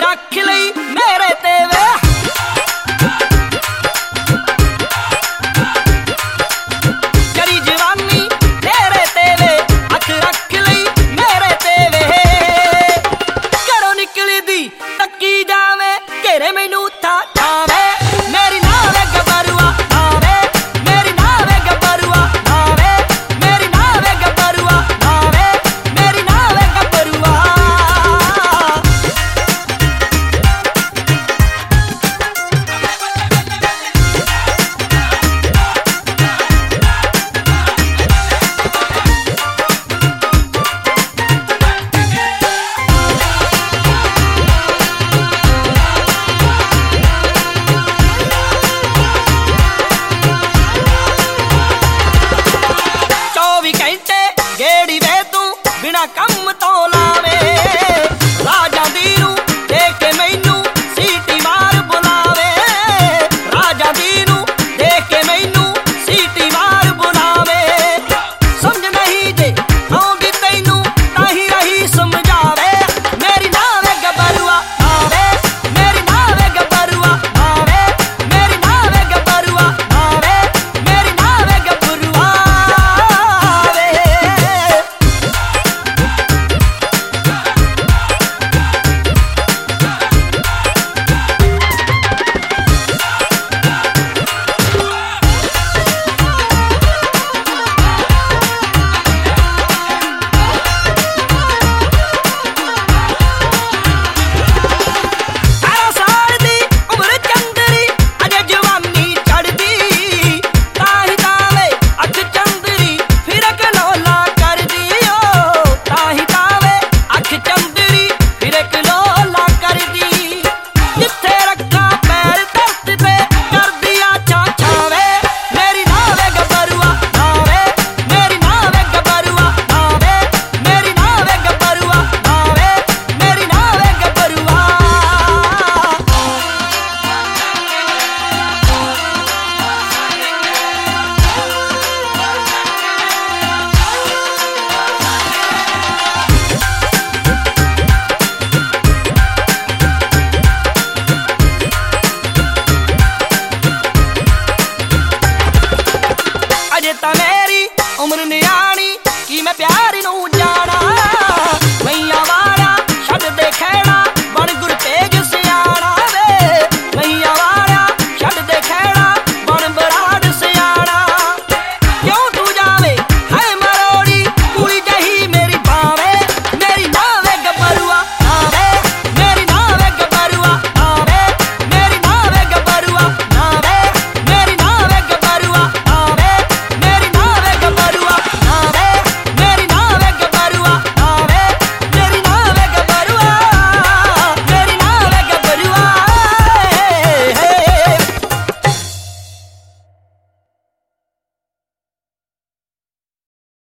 रख लई मेरे ते वे करी जवानी तेरे ते वे अख रख लई मेरे ते वे घरों निकली दी तकी जावे घेरे मैनू था ठावे मेरी नावे गबरुआ नावे मेरी नावे गबरुआ नावे मेरी नावे गबरुआ नावे मेरी नावे गबरुआ 24 घंटे गेड़ी वे तू बिना कम तो